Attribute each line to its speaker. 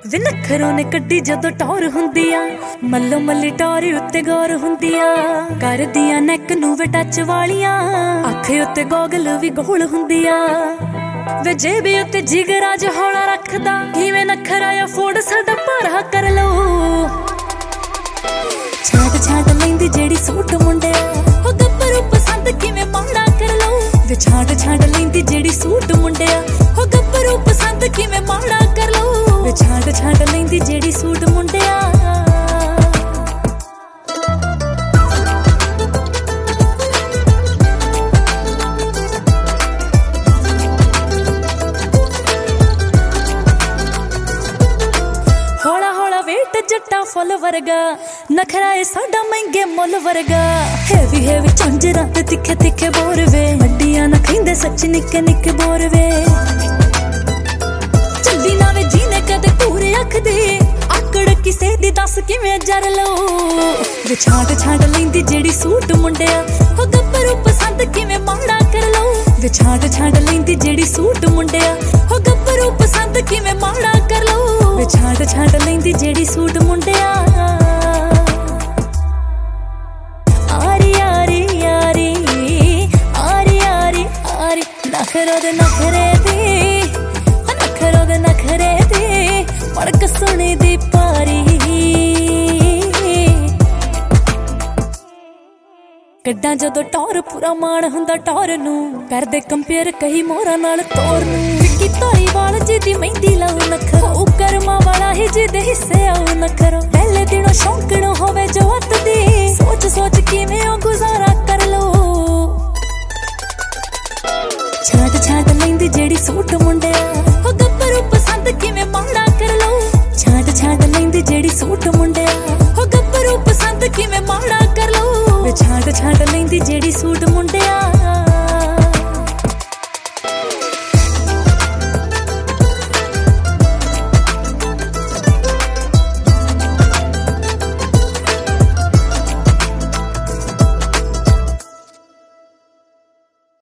Speaker 1: ਵੇ ਨਖਰੋਂ ਨੇ ਕੱਢੀ ਜਦੋਂ ਟੌਰ ਹੁੰਦੀ ਆ, ਮੱਲੋ ਮੱਲੀ ਟੌਰ ਉੱਤੇ ਗੌਰ ਹੁੰਦੀ ਆ, ਕਰਦੀਆਂ ਨੈਕ ਨੂੰ ਵੇ ਟੱਚ ਵਾਲੀਆਂ, ਅੱਖ ਉੱਤੇ ਗੋਗਲ ਵੀ ਗੋਲ ਹੁੰਦੀ ਆ, ਵੇ ਜੇਬੀ ਉੱਤੇ ਜਿਗਰਾ ਜਿਹਾ ਹੌਲਾ ਰੱਖਦਾ, ਕਿਵੇਂ ਨਖਰਾ ਆ ਫੋੜ ਸਾਡਾ ਭਾਰਾ ਕਰ ਲਓ। ਛਾਟ ਛਾਟ ਲੈਂਦੀ ਜਿਹੜੀ ਸੂਟ ਮੁੰਡਿਆ, ਉਹ ਗੱਭਰੂ ਪਸੰਦ ਕਿਵੇਂ ਮਾੜਾ ਕਰ ਲਓ। ਵੇ ਛਾਟ ਛਾਟ ਲੈਂਦੀ ਜਿਹੜੀ ਸੂਟ ਮੁੰਡਿਆ, ਉਹ ਗੱਭਰੂ ਪਸੰਦ ਕਿਵੇਂ ਮਾੜਾ ਕਰ ਲਓ। ਵੇ ਛਾਟ ਛਾਟ ਲੈਂਦੀ ਜਿਹੜੀ ਸੂਟ ਮੁੰਡਿਆ। ਹੌਲਾ ਹੌਲਾ ਵੇਟ ਜੱਟਾ ਫੁੱਲ ਵਰਗਾ, ਨਖਰਾ ਏ ਸਾਡਾ ਮਹਿੰਗੇ ਮੁੱਲ ਵਰਗਾ, ਹੈਵੀ ਹੈਵੀ ਝਾਂਜਰਾਂ ਤੇ ਤਿੱਖੇ ਤਿੱਖੇ ਬੋਰ ਵੇ, ਵੱਡੀਆਂ ਨਾ ਕਹਿੰਦੇ ਸੱਚ ਨਿੱਕੇ ਨਿੱਕੇ ਬੋਰ ਵੇ, ਚੱਲੀ ਨਾ ਵੇ ਜੀਨੇ ਕਦੇ ਪੂਰੇ ਅੱਖ ਦੇ, ਆਕੜ ਕਿਸੇ ਦੀ ਦੱਸ ਕਿਵੇਂ ਜਰ ਲਓ। ਵੇ ਛਾਟ ਛਾਟ ਲੈਂਦੀ ਜਿਹੜੀ ਸੂਟ ਮੁੰਡਿਆ, ਉਹ ਗੱਭਰੂ ਪਸੰਦ ਕਿਵੇਂ ਮਾੜਾ ਕਰ ਲਓ। ਵੇ ਛਾਟ ਛਾਟ ਲੈਂਦੀ ਜਿਹੜੀ ਸੂਟ ਮੁੰਡਿਆ, ਉਹ ਗੱਭਰੂ ਪਸੰਦ ਕਿਵੇਂ ਮਾੜਾ ਕਰ ਲਓ। ਵੇ ਛਾਟ ਛਾਟ ਲੈਂਦੀ ਜਿਹੜੀ ਸੂਟ ਮੁੰਡਿਆ। ਆਰੀ ਆਰੀ ਆਰੀ ਆਰੀ ਆਰੀ ਆਰੀ ਨਖਰੋ ਦੇ ਨਖਰੇ ਦੀ, ਨਖਰੋ ਦੇ ਨਖਰੇ ਦੀ, ਮੜਕ ਸੁਣੀ ਦੀ ਪਾਰੀ, ਕੱਢਾਂ ਜਦੋਂ ਟੌਰ ਪੂਰਾ ਮਾਣ ਹੁੰਦਾ ਟੌਰ ਨੂੰ, ਕਰਦੇ ਕੰਪੇਅਰ ਕਈ ਮੋਹਰਾਂ ਨਾਲ ਤੋਰ ਨੂੰ। ਵਿੱਕੀ ਧਾਰੀਵਾਲ ਜੀ ਦੀ ਮਹਿੰਦੀ ਲਾਉ ਨਖਰੋ, ਉਹ ਕਰਮਾਂ ਵਾਲਾ ਹੀ ਜਿਹਦੇ ਹਿੱਸੇ ਆਉ ਨਖਰੋ, ਪਹਿਲੇ ਦਿਨੋਂ ਸ਼ੌਂਕਣ ਹੋਵੇ ਜੋ ਅੱਤ ਦੀ, ਸੋਚ ਸੋਚ ਕਿਵੇਂ ਉਹ ਗੁਜ਼ਾਰਾ ਕਰ ਲਓ। ਛਾਟ ਛਾਟ ਲੈਂਦੀ ਜਿਹੜੀ ਸੂਟ ਮੁੰਡਿਆ, ਉਹ ਗੱਭਰੂ ਪਸੰਦ ਕਿਵੇਂ ਮਾੜਾ ਕਰ ਲਓ। ਛਾਟ ਛਾਟ ਲੈਂਦੀ ਜਿਹੜੀ ਸੂਟ ਮੁੰਡਿਆ, ਉਹ ਗੱਭਰੂ ਪਸੰਦ ਕਿਵੇਂ ਮਾੜਾ ਕਰ ਲਓ। ਵੇ ਛਾਟ ਛਾਟ ਲੈਂਦੀ ਜਿਹੜੀ ਸੂਟ ਮੁੰਡਿਆ।